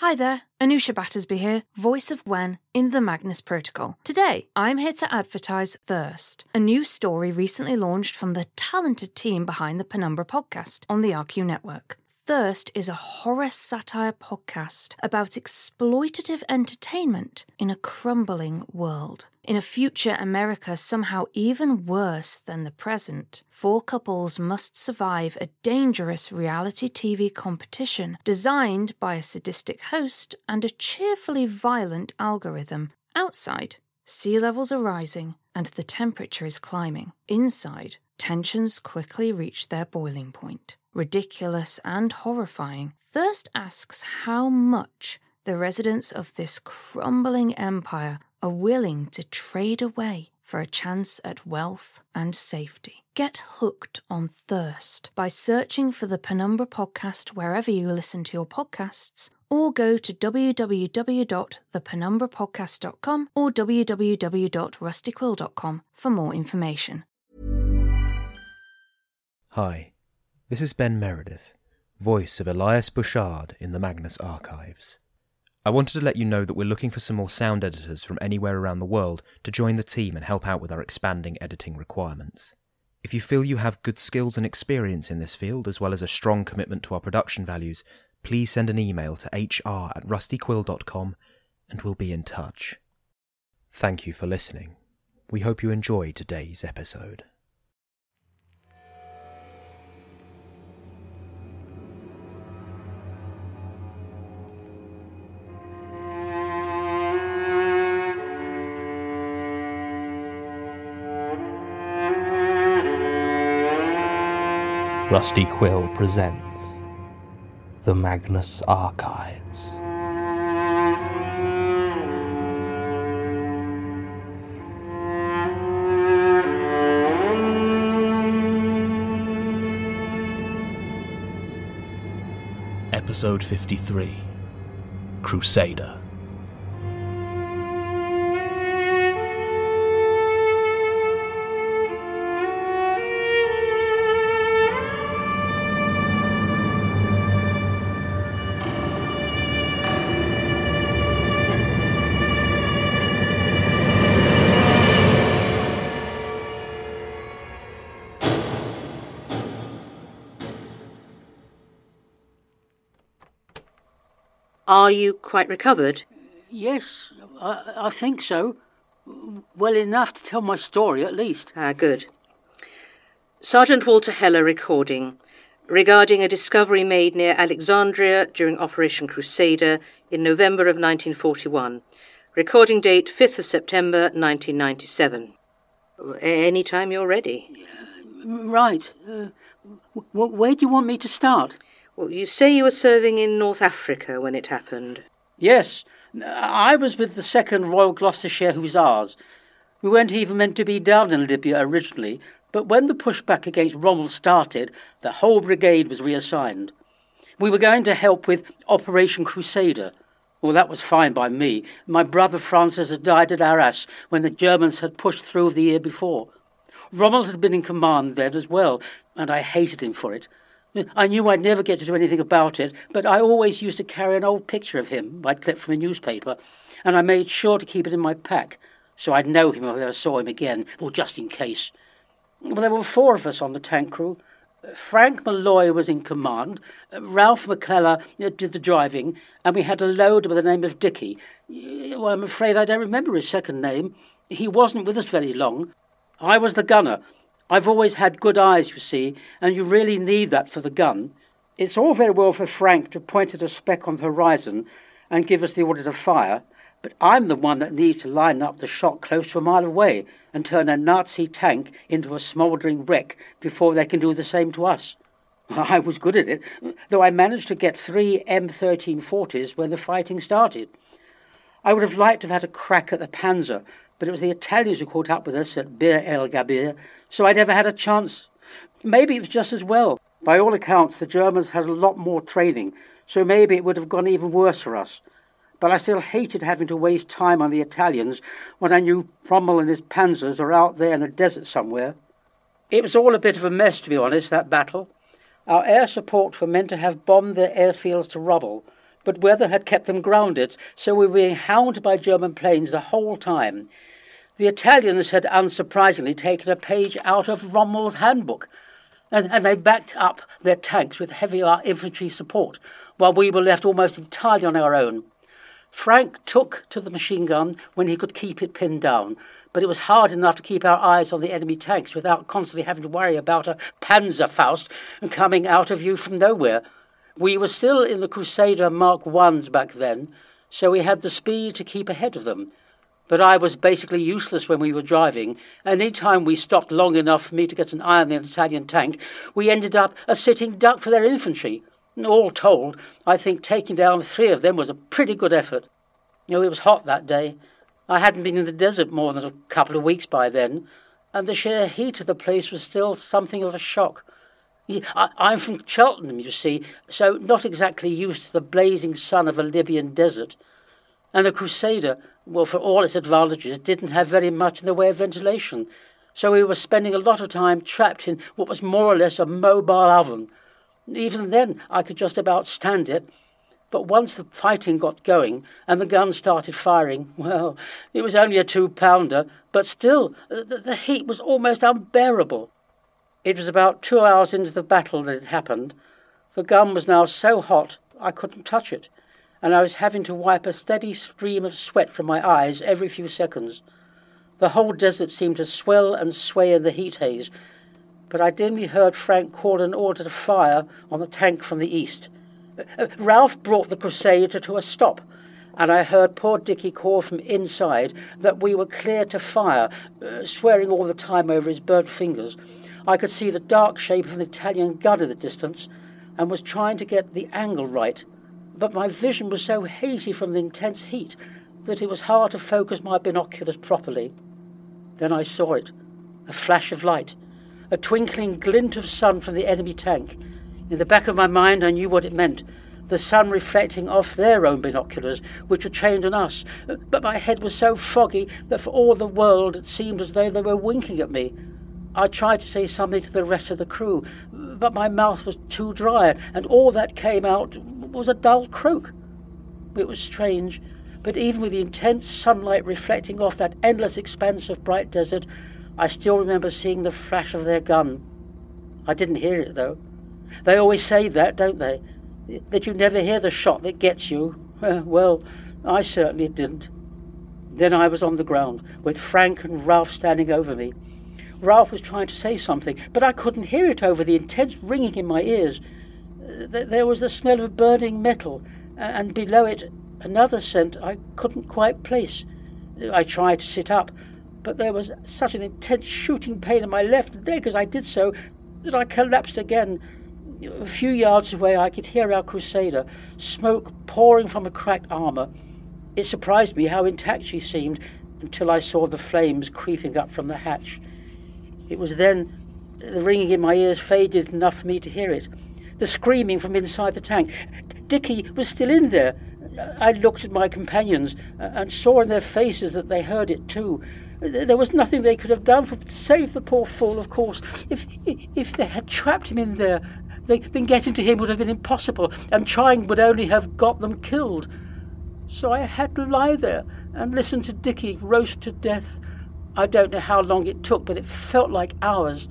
Hi there, Anusha Battersby here, voice of Wen in the Magnus Protocol. Today, I'm here to advertise Thirst, a new story recently launched from the talented team behind the Penumbra podcast on the RQ network. Thirst is a horror satire podcast about exploitative entertainment in a crumbling world. In a future America somehow even worse than the present, 4 couples must survive a dangerous reality TV competition designed by a sadistic host and a cheerfully violent algorithm. Outside, sea levels are rising and the temperature is climbing. Inside, tensions quickly reach their boiling point. Ridiculous and horrifying, Thirst asks how much the residents of this crumbling empire are willing to trade away for a chance at wealth and safety. Get hooked on Thirst by searching for the Penumbra podcast wherever you listen to your podcasts, or go to www.thepenumbrapodcast.com or www.rustyquill.com for more information. Hi, this is Ben Meredith, voice of Elias Bouchard in the Magnus Archives. I wanted to let you know that we're looking for some more sound editors from anywhere around the world to join the team and help out with our expanding editing requirements. If you feel you have good skills and experience in this field, as well as a strong commitment to our production values, please send an email to hr@rustyquill.com and we'll be in touch. Thank you for listening. We hope you enjoy today's episode. Rusty Quill presents The Magnus Archives. Episode 53, Crusader. Are you quite recovered? Yes, I think so. Well enough to tell my story, at least. Good. Sergeant Walter Heller recording regarding a discovery made near Alexandria during Operation Crusader in November of 1941. Recording date 5th of September 1997. Any time you're ready. Right. Where do you want me to start? Well, you say you were serving in North Africa when it happened. Yes, I was with the 2nd Royal Gloucestershire Hussars. We weren't even meant to be down in Libya originally, but when the pushback against Rommel started, the whole brigade was reassigned. We were going to help with Operation Crusader. Well, that was fine by me. My brother Francis had died at Arras when the Germans had pushed through the year before. Rommel had been in command then as well, and I hated him for it. I knew I'd never get to do anything about it, but I always used to carry an old picture of him I'd clipped from a newspaper, and I made sure to keep it in my pack, so I'd know him if I ever saw him again, or just in case. Well, there were 4 of us on the tank crew. Frank Malloy was in command, Ralph McClellar did the driving, and we had a loader by the name of Dickie. Well, I'm afraid I don't remember his second name. He wasn't with us very long. I was the gunner. I've always had good eyes, you see, and you really need that for the gun. It's all very well for Frank to point at a speck on the horizon and give us the order to fire, but I'm the one that needs to line up the shot close to a mile away and turn a Nazi tank into a smouldering wreck before they can do the same to us. I was good at it, though I managed to get 3 M1340s when the fighting started. I would have liked to have had a crack at the Panzer, but it was the Italians who caught up with us at Bir el Gabir, so I never had a chance. Maybe it was just as well. By all accounts, the Germans had a lot more training, so maybe it would have gone even worse for us. But I still hated having to waste time on the Italians when I knew Rommel and his panzers are out there in the desert somewhere. It was all a bit of a mess, to be honest, that battle. Our air support were meant to have bombed their airfields to rubble, but weather had kept them grounded, so we were being hounded by German planes the whole time. The Italians had unsurprisingly taken a page out of Rommel's handbook, and they backed up their tanks with heavy infantry support, while we were left almost entirely on our own. Frank took to the machine gun when he could keep it pinned down, but it was hard enough to keep our eyes on the enemy tanks without constantly having to worry about a Panzerfaust coming out of view from nowhere. We were still in the Crusader Mark Is back then, so we had the speed to keep ahead of them. But I was basically useless when we were driving, and any time we stopped long enough for me to get an eye on the Italian tank, we ended up a sitting duck for their infantry. All told, I think taking down 3 of them was a pretty good effort. It was hot that day. I hadn't been in the desert more than a couple of weeks by then, and the sheer heat of the place was still something of a shock. I'm from Cheltenham, you see, so not exactly used to the blazing sun of a Libyan desert. And the Crusader, well, for all its advantages, didn't have very much in the way of ventilation, so we were spending a lot of time trapped in what was more or less a mobile oven. Even then, I could just about stand it. But once the fighting got going and the guns started firing, well, it was only a 2-pounder, but still, the heat was almost unbearable. It was about 2 hours into the battle that it happened. The gun was now so hot I couldn't touch it, and I was having to wipe a steady stream of sweat from my eyes every few seconds. The whole desert seemed to swell and sway in the heat haze, but I dimly heard Frank call an order to fire on the tank from the east. Ralph brought the Crusader to a stop, and I heard poor Dickie call from inside that we were clear to fire, swearing all the time over his burnt fingers. I could see the dark shape of an Italian gun in the distance, and was trying to get the angle right, but my vision was so hazy from the intense heat that it was hard to focus my binoculars properly. Then I saw it, a flash of light, a twinkling glint of sun from the enemy tank. In the back of my mind I knew what it meant, the sun reflecting off their own binoculars, which were trained on us, but my head was so foggy that for all the world it seemed as though they were winking at me. I tried to say something to the rest of the crew, but my mouth was too dry, and all that came out was a dull croak. It was strange, but even with the intense sunlight reflecting off that endless expanse of bright desert, I still remember seeing the flash of their gun. I didn't hear it, though. They always say that, don't they? That you never hear the shot that gets you. Well, I certainly didn't. Then I was on the ground, with Frank and Ralph standing over me. Ralph was trying to say something, but I couldn't hear it over the intense ringing in my ears. There was the smell of burning metal, and below it another scent I couldn't quite place. I tried to sit up, but there was such an intense shooting pain in my left leg as I did so that I collapsed again. A few yards away I could hear our Crusader, smoke pouring from a cracked armour. It surprised me how intact she seemed until I saw the flames creeping up from the hatch. It was then the ringing in my ears faded enough for me to hear it. The screaming from inside the tank. Dickie was still in there. I looked at my companions and saw in their faces that they heard it too. There was nothing they could have done to save the poor fool, of course. If they had trapped him in there, then getting to him would have been impossible, and trying would only have got them killed. So I had to lie there and listen to Dickie roast to death. I don't know how long it took, but it felt like hours.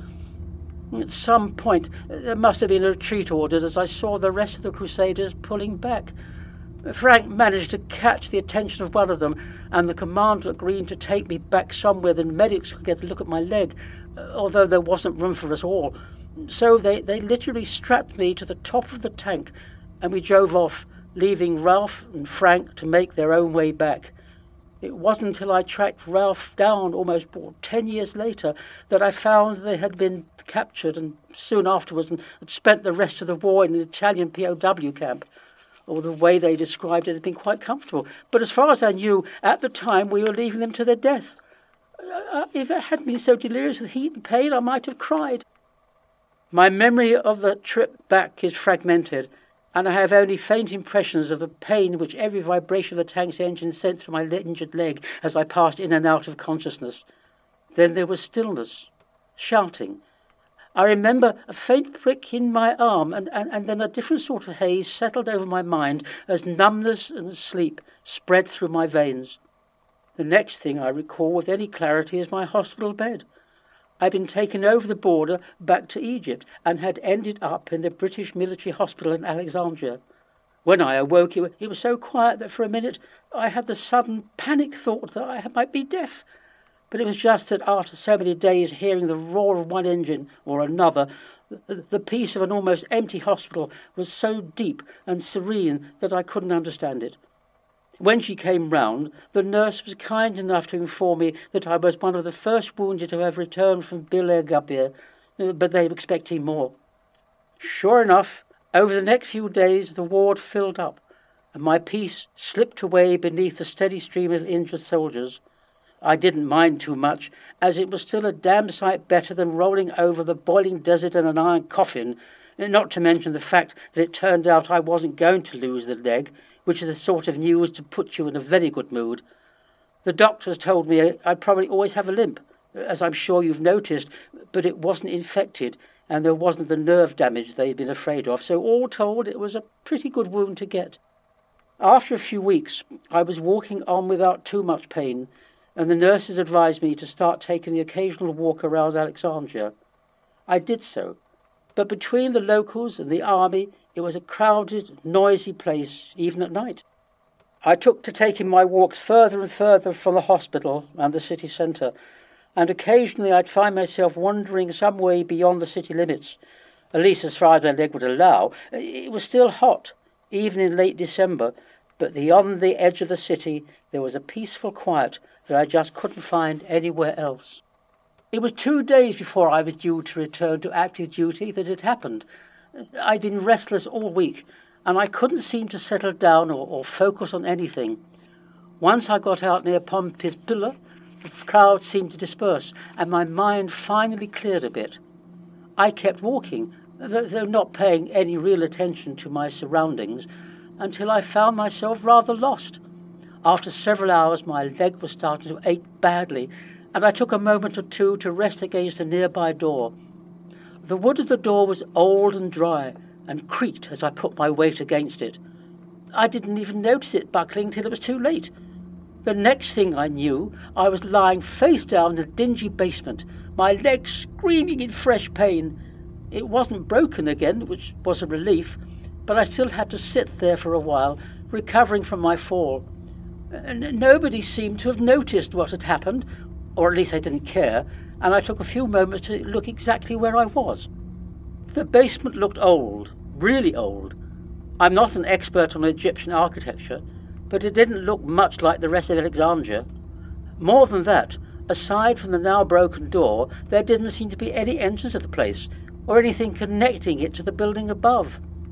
At some point, there must have been a retreat ordered as I saw the rest of the Crusaders pulling back. Frank managed to catch the attention of one of them, and the commander agreed to take me back somewhere the medics could get a look at my leg, although there wasn't room for us all. So they literally strapped me to the top of the tank, and we drove off, leaving Ralph and Frank to make their own way back. It wasn't until I tracked Ralph down almost 10 years later that I found they had been captured, and soon afterwards had spent the rest of the war in an Italian POW camp. Or the way they described it had been quite comfortable. But as far as I knew, at the time we were leaving them to their death. If I hadn't been so delirious with heat and pain, I might have cried. My memory of the trip back is fragmented, and I have only faint impressions of the pain which every vibration of the tank's engine sent through my injured leg as I passed in and out of consciousness. Then there was stillness, shouting, I remember a faint prick in my arm, and then a different sort of haze settled over my mind as numbness and sleep spread through my veins. The next thing I recall with any clarity is my hospital bed. I'd been taken over the border back to Egypt and had ended up in the British military hospital in Alexandria. When I awoke, it was so quiet that for a minute I had the sudden panic thought that I might be deaf. But it was just that after so many days hearing the roar of one engine or another, the peace of an almost empty hospital was so deep and serene that I couldn't understand it. When she came round, the nurse was kind enough to inform me that I was one of the first wounded to have returned from Bile Gabir, but they were expecting more. Sure enough, over the next few days the ward filled up, and my piece slipped away beneath the steady stream of injured soldiers. I didn't mind too much, as it was still a damn sight better than rolling over the boiling desert in an iron coffin, not to mention the fact that it turned out I wasn't going to lose the leg, which is the sort of news to put you in a very good mood. The doctors told me I'd probably always have a limp, as I'm sure you've noticed, but it wasn't infected, and there wasn't the nerve damage they'd been afraid of, so all told it was a pretty good wound to get. After a few weeks, I was walking on without too much pain, and the nurses advised me to start taking the occasional walk around Alexandria. I did so, but between the locals and the army, it was a crowded, noisy place, even at night. I took to taking my walks further and further from the hospital and the city centre, and occasionally I'd find myself wandering some way beyond the city limits, at least as far as my leg would allow. It was still hot, even in late December, but beyond the edge of the city there was a peaceful quiet that I just couldn't find anywhere else. It was 2 days before I was due to return to active duty that it happened. I'd been restless all week, and I couldn't seem to settle down or focus on anything. Once I got out near Pompey's Pillar, the crowd seemed to disperse, and my mind finally cleared a bit. I kept walking, though not paying any real attention to my surroundings, until I found myself rather lost. After several hours, my leg was starting to ache badly, and I took a moment or two to rest against a nearby door. The wood of the door was old and dry, and creaked as I put my weight against it. I didn't even notice it buckling till it was too late. The next thing I knew, I was lying face down in a dingy basement, my leg screaming in fresh pain. It wasn't broken again, which was a relief, but I still had to sit there for a while, recovering from my fall. And nobody seemed to have noticed what had happened, or at least they didn't care, and I took a few moments to look exactly where I was. The basement looked old, really old. I'm not an expert on Egyptian architecture, but it didn't look much like the rest of Alexandria. More than that, aside from the now broken door, there didn't seem to be any entrance to the place, or anything connecting it to the building above.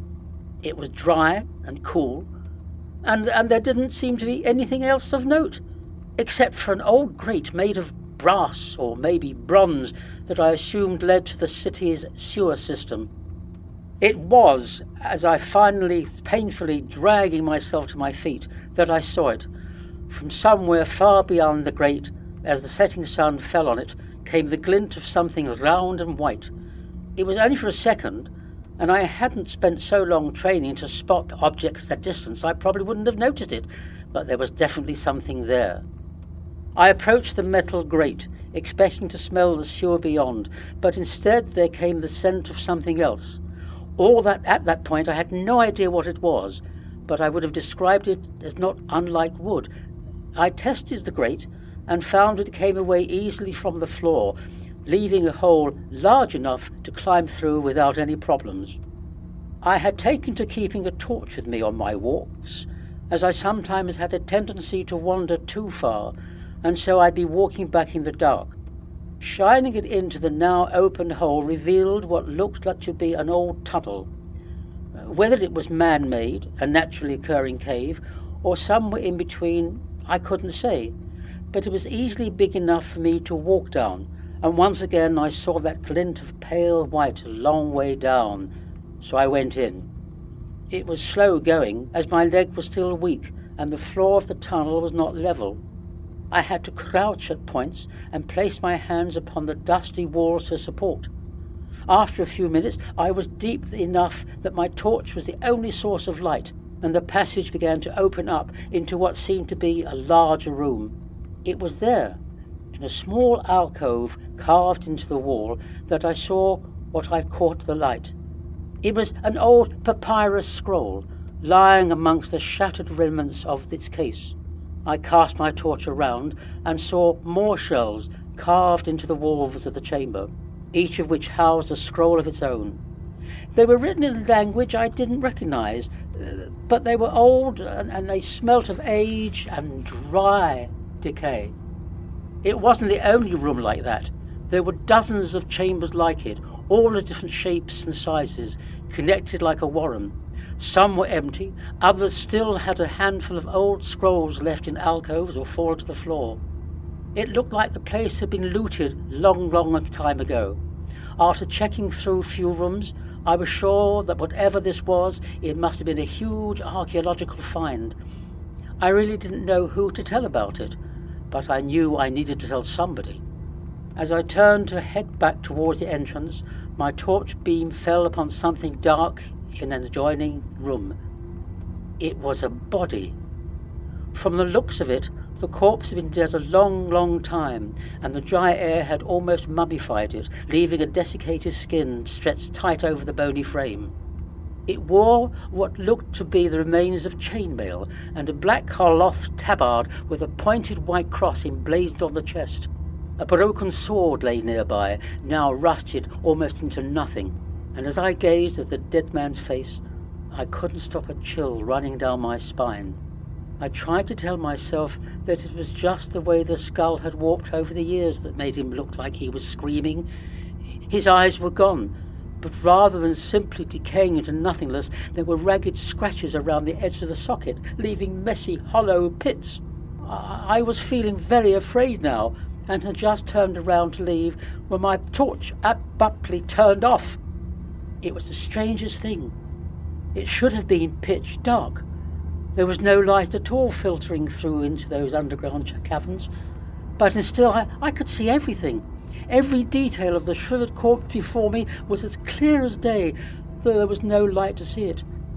It was dry and cool, and there didn't seem to be anything else of note, except for an old grate made of brass or maybe bronze that I assumed led to the city's sewer system. It was, as I finally painfully dragging myself to my feet, that I saw it. From somewhere far beyond the grate, as the setting sun fell on it, came the glint of something round and white. It was only for a second, and I hadn't spent so long training to spot objects at distance I probably wouldn't have noticed it, but there was definitely something there. I approached the metal grate, expecting to smell the sewer beyond, but instead there came the scent of something else. All that at that point I had no idea what it was, but I would have described it as not unlike wood. I tested the grate and found it came away easily from the floor, leaving a hole large enough to climb through without any problems. I had taken to keeping a torch with me on my walks, as I sometimes had a tendency to wander too far, and so I'd be walking back in the dark. Shining it into the now open hole revealed what looked like to be an old tunnel. Whether it was man-made, a naturally occurring cave, or somewhere in between, I couldn't say, but it was easily big enough for me to walk down, and once again I saw that glint of pale white a long way down, so I went in. It was slow going, as my leg was still weak, and the floor of the tunnel was not level. I had to crouch at points and place my hands upon the dusty walls for support. After a few minutes, I was deep enough that my torch was the only source of light, and the passage began to open up into what seemed to be a larger room. It was there, in a small alcove carved into the wall, that I saw what I caught the light. It was an old papyrus scroll, lying amongst the shattered remnants of its case. I cast my torch around and saw more shelves carved into the walls of the chamber, each of which housed a scroll of its own. They were written in a language I didn't recognize, but they were old and they smelt of age and dry decay. It wasn't the only room like that. There were dozens of chambers like it, all of different shapes and sizes, connected like a warren. Some were empty, others still had a handful of old scrolls left in alcoves or fallen to the floor. It looked like the place had been looted long time ago. After checking through a few rooms, I was sure that whatever this was, it must have been a huge archaeological find. I really didn't know who to tell about it, but I knew I needed to tell somebody. As I turned to head back towards the entrance, my torch beam fell upon something dark in an adjoining room. It was a body. From the looks of it, the corpse had been dead a long time, and the dry air had almost mummified it, leaving a desiccated skin stretched tight over the bony frame. It wore what looked to be the remains of chainmail, and a black cloth tabard with a pointed white cross emblazoned on the chest. A broken sword lay nearby, now rusted almost into nothing, and as I gazed at the dead man's face, I couldn't stop a chill running down my spine. I tried to tell myself that it was just the way the skull had warped over the years that made him look like he was screaming. His eyes were gone, but rather than simply decaying into nothingness, there were ragged scratches around the edge of the socket, leaving messy, hollow pits. I was feeling very afraid now, and had just turned around to leave when my torch abruptly turned off. It was the strangest thing. It should have been pitch dark. There was no light at all filtering through into those underground caverns, but still I could see everything. Every detail of the shriveled corpse before me was as clear as day, though there was no light to see it.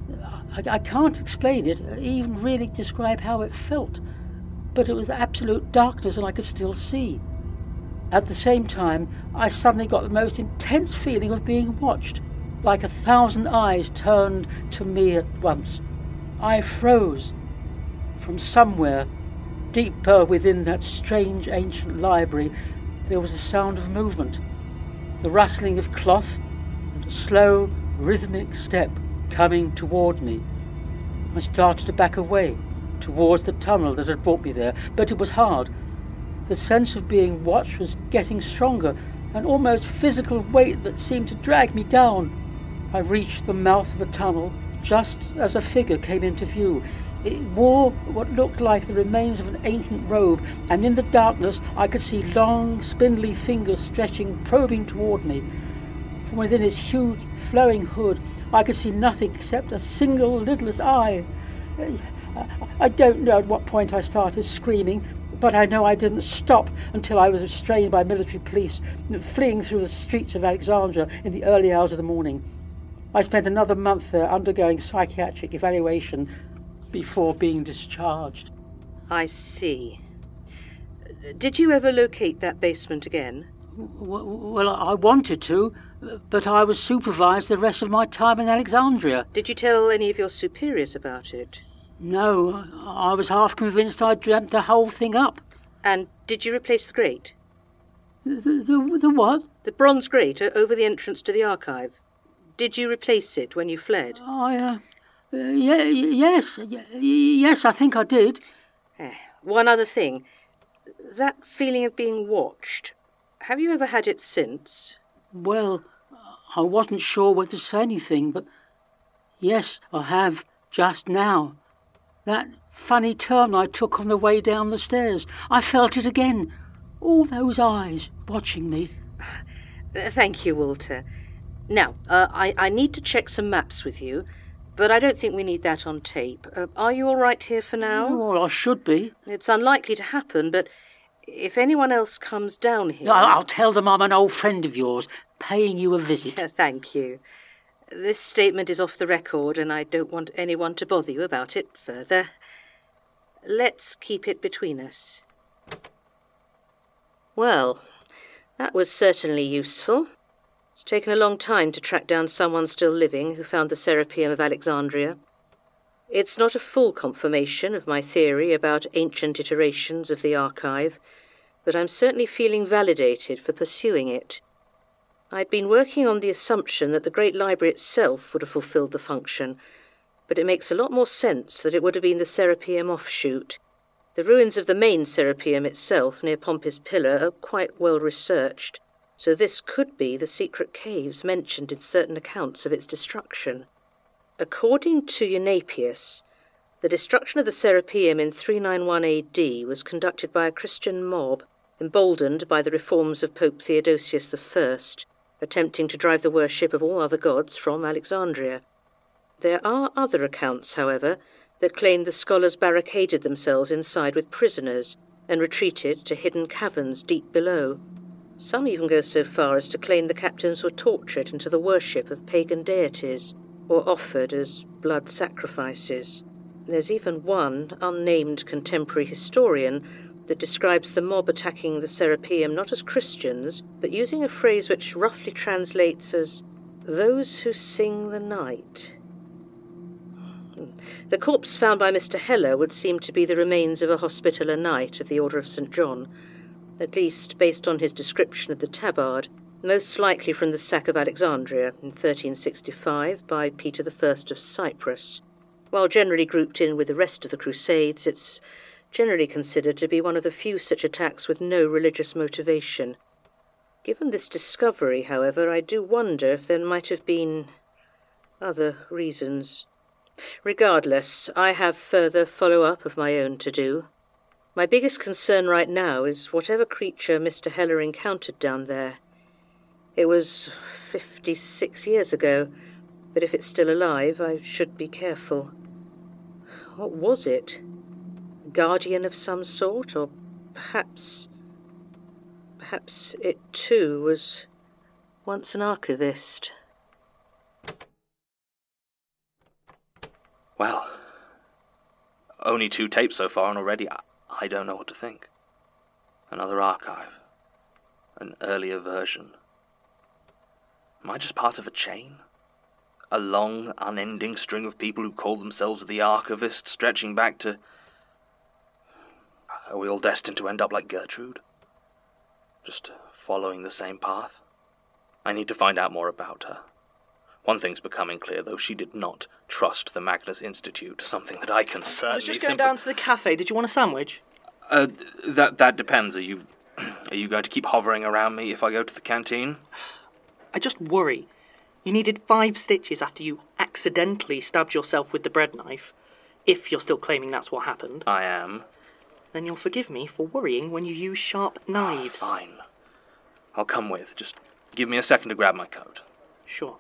I can't explain it, even really describe how it felt, but it was absolute darkness and I could still see. At the same time, I suddenly got the most intense feeling of being watched, like 1,000 eyes turned to me at once. I froze. From somewhere, deeper within that strange ancient library, there was a sound of movement, the rustling of cloth, and a slow, rhythmic step coming toward me. I started to back away, towards the tunnel that had brought me there, but it was hard. The sense of being watched was getting stronger, an almost physical weight that seemed to drag me down. I reached the mouth of the tunnel just as a figure came into view. It wore what looked like the remains of an ancient robe, and in the darkness I could see long, spindly fingers stretching, probing toward me. From within its huge, flowing hood, I could see nothing except a single lidless eye. I don't know at what point I started screaming, but I know I didn't stop until I was restrained by military police, fleeing through the streets of Alexandria in the early hours of the morning. I spent another month there undergoing psychiatric evaluation before being discharged. I see. Did you ever locate that basement again? Well, I wanted to, but I was supervised the rest of my time in Alexandria. Did you tell any of your superiors about it? No, I was half convinced I dreamt the whole thing up. And did you replace the grate? The what? The bronze grate over the entrance to the archive. Did you replace it when you fled? Yes, I think I did. One other thing. That feeling of being watched, have you ever had it since? Well, I wasn't sure whether to say anything, but yes, I have, just now. That funny turn I took on the way down the stairs. I felt it again. All those eyes watching me. Thank you, Walter. Now, I need to check some maps with you, but I don't think we need that on tape. Are you all right here for now? Well, I should be. It's unlikely to happen, but if anyone else comes down here... I'll tell them I'm an old friend of yours. paying you a visit. Thank you. This statement is off the record, and I don't want anyone to bother you about it further. Let's keep it between us. Well, that was certainly useful. It's taken a long time to track down someone still living who found the Serapeum of Alexandria. It's not a full confirmation of my theory about ancient iterations of the archive, but I'm certainly feeling validated for pursuing it. I'd been working on the assumption that the Great Library itself would have fulfilled the function, but it makes a lot more sense that it would have been the Serapeum offshoot. The ruins of the main Serapeum itself, near Pompey's Pillar, are quite well researched, so this could be the secret caves mentioned in certain accounts of its destruction. According to Eunapius, the destruction of the Serapeum in 391 AD was conducted by a Christian mob, emboldened by the reforms of Pope Theodosius I, attempting to drive the worship of all other gods from Alexandria. There are other accounts, however, that claim the scholars barricaded themselves inside with prisoners and retreated to hidden caverns deep below. Some even go so far as to claim the captains were tortured into the worship of pagan deities, or offered as blood sacrifices. There's even one unnamed contemporary historian that describes the mob attacking the Serapeum not as Christians, but using a phrase which roughly translates as those who sing the night. The corpse found by Mr. Heller would seem to be the remains of a Hospitaller Knight of the Order of St. John, at least based on his description of the tabard, most likely from the sack of Alexandria in 1365 by Peter I of Cyprus. While generally grouped in with the rest of the Crusades, it's generally considered to be one of the few such attacks with no religious motivation. Given this discovery, however, I do wonder if there might have been other reasons. Regardless, I have further follow-up of my own to do. My biggest concern right now is whatever creature Mr. Heller encountered down there. It was 56 years ago, but if it's still alive, I should be careful. What was it? A guardian of some sort, or perhaps it too was once an archivist. Well, only 2 tapes so far, and already I don't know what to think. Another archive. An earlier version. Am I just part of a chain? A long, unending string of people who call themselves the archivists, stretching back to... Are we all destined to end up like Gertrude? Just following the same path? I need to find out more about her. One thing's becoming clear, though. She did not trust the Magnus Institute, something that I can certainly... I was just going down to the cafe. Did you want a sandwich? That depends. Are you going to keep hovering around me if I go to the canteen? I just worry. You needed 5 stitches after you accidentally stabbed yourself with the bread knife. If you're still claiming that's what happened. I am. Then you'll forgive me for worrying when you use sharp knives. Fine. I'll come with. Just give me a second to grab my coat. Sure.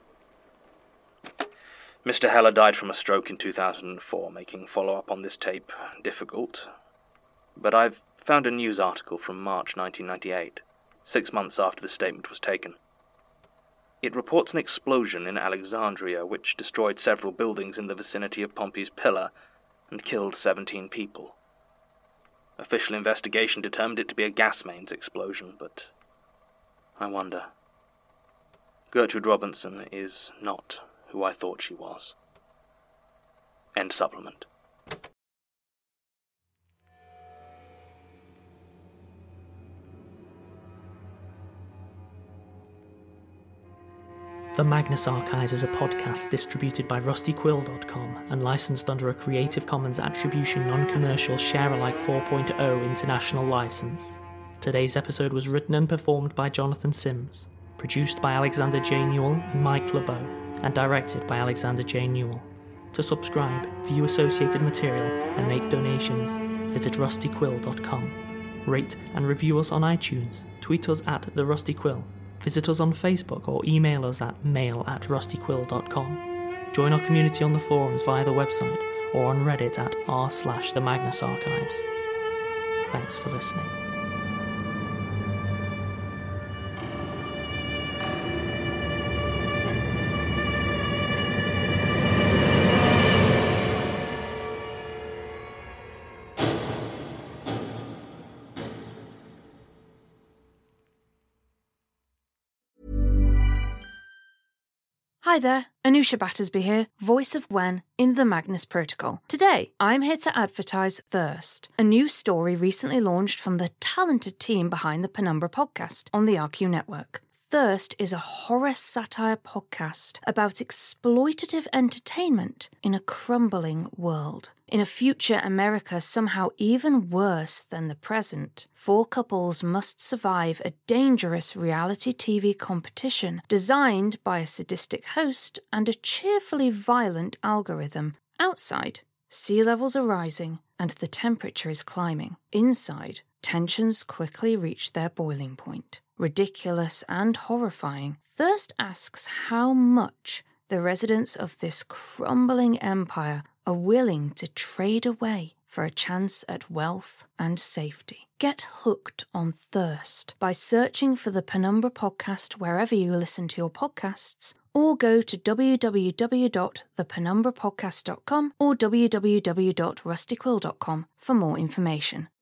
Mr. Heller died from a stroke in 2004, making follow-up on this tape difficult. But I've found a news article from March 1998, 6 months after the statement was taken. It reports an explosion in Alexandria which destroyed several buildings in the vicinity of Pompey's Pillar and killed 17 people. Official investigation determined it to be a gas mains explosion, but I wonder. Gertrude Robinson is not who I thought she was. End supplement. The Magnus Archives is a podcast distributed by rustyquill.com and licensed under a Creative Commons Attribution Non-Commercial Share-alike 4.0 international license. Today's episode was written and performed by Jonathan Sims, produced by Alexander J. Newell and Mike LeBeau, and directed by Alexander J. Newell. To subscribe, view associated material, and make donations, visit rustyquill.com. Rate and review us on iTunes, tweet us at The Rusty Quill, visit us on Facebook or email us at mail@rustyquill.com. Join our community on the forums via the website or on Reddit at r/The Magnus Archives. Thanks for listening. Hi there, Anusha Battersby here, voice of Wen in the Magnus Protocol. Today, I'm here to advertise Thirst, a new story recently launched from the talented team behind the Penumbra podcast on the RQ network. Thirst is a horror satire podcast about exploitative entertainment in a crumbling world. In a future America somehow even worse than the present, 4 couples must survive a dangerous reality TV competition designed by a sadistic host and a cheerfully violent algorithm. Outside, sea levels are rising and the temperature is climbing. Inside, tensions quickly reach their boiling point. Ridiculous and horrifying, Thirst asks how much the residents of this crumbling empire are willing to trade away for a chance at wealth and safety. Get hooked on Thirst by searching for the Penumbra podcast wherever you listen to your podcasts, or go to www.thepenumbrapodcast.com or www.rustyquill.com for more information.